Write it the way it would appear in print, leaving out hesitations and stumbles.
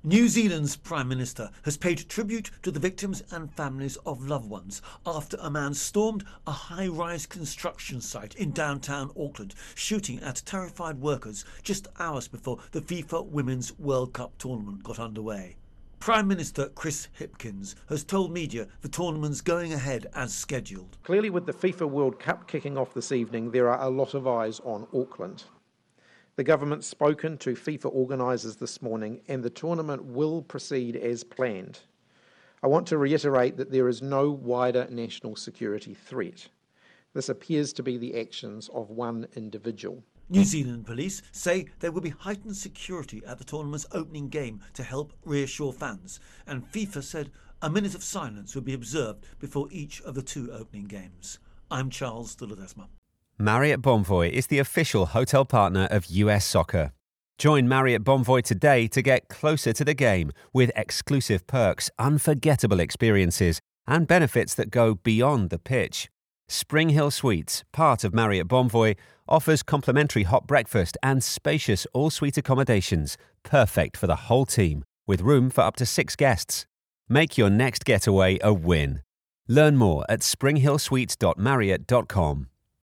New Zealand's Prime Minister has paid tribute to the victims and families of loved ones after a man stormed a high-rise construction site in downtown Auckland, shooting at terrified workers just hours before the FIFA Women's World Cup tournament got underway. Prime Minister Chris Hipkins has told media the tournament's going ahead as scheduled. Clearly, with the FIFA World Cup kicking off this evening, there are a lot of eyes on Auckland. The government's spoken to FIFA organisers this morning, and the tournament will proceed as planned. I want to reiterate that there is no wider national security threat. This appears to be the actions of one individual. New Zealand police say there will be heightened security at the tournament's opening game to help reassure fans, and FIFA said a minute of silence would be observed before each of the two opening games. I'm Charles de Ledesma. Marriott Bonvoy is the official hotel partner of US Soccer. Join Marriott Bonvoy today to get closer to the game with exclusive perks, unforgettable experiences, and benefits that go beyond the pitch. Spring Hill Suites, part of Marriott Bonvoy, offers complimentary hot breakfast and spacious all-suite accommodations, perfect for the whole team, with room for up to 6 guests. Make your next getaway a win. Learn more at springhillsuites.marriott.com.